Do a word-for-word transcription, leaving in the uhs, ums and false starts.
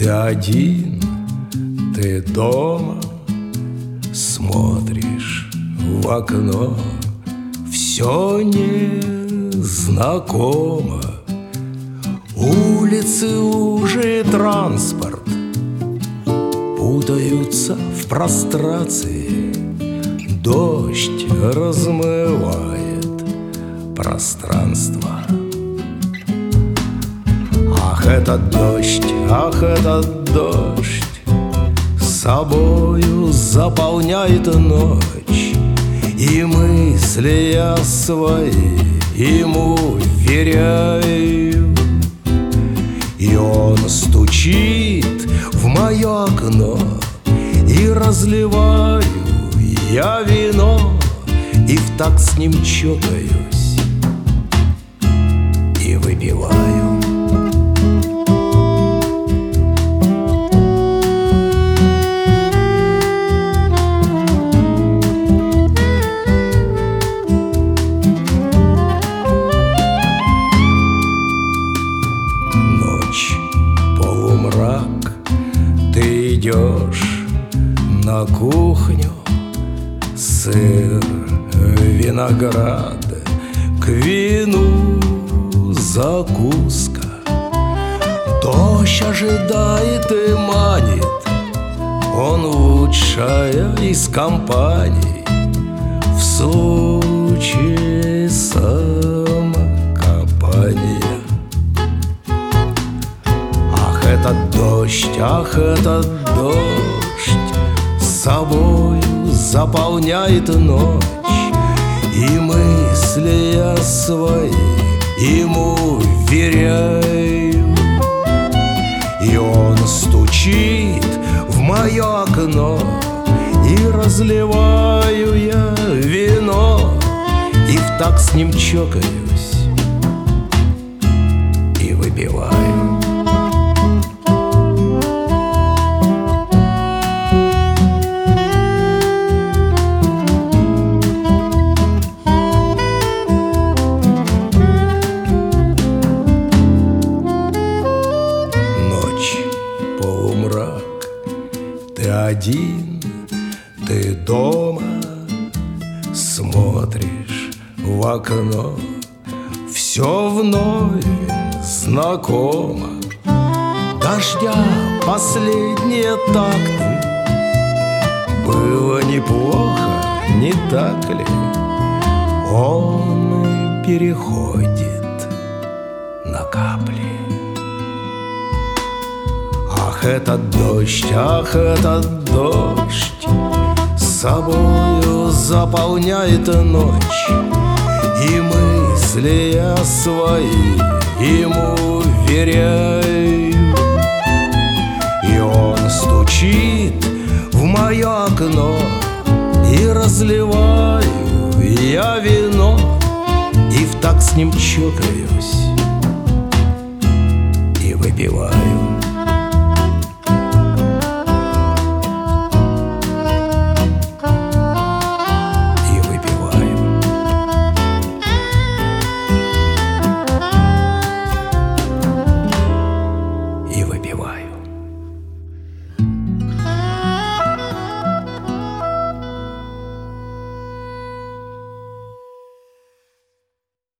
Ты один, ты дома, смотришь в окно, все незнакомо. Улицы уже транспорт путаются в прострации. Дождь размывает пространство. Ах, этот дождь, ах, этот дождь собою заполняет ночь, и мысли я свои ему веряю. И он стучит в мое окно, и разливаю я вино, и в такт с ним чокаюсь и выпиваю. Ночь, полумрак, ты идешь на кухню. Сыр, виноград, к вину закуска. Дождь ожидает и манит, он лучшая из компаний. В случае самокопания. Ах, этот дождь, ах, этот дождь собою заполняет ночь, и мысли я свои ему веряю. И он стучит в мое окно, и разливаю я вино, и в такт с ним чокаюсь и выпиваю. Полумрак, ты один, ты дома, смотришь в окно, все вновь знакомо. Дождя последние такты, было неплохо, не так ли? Он переходит на капли. Ах, этот дождь, ах, этот дождь собою заполняет ночь, и мысли я свои ему веряю. И он стучит в мое окно, и разливаю я вино, и в такт с ним чокаюсь и выпиваю.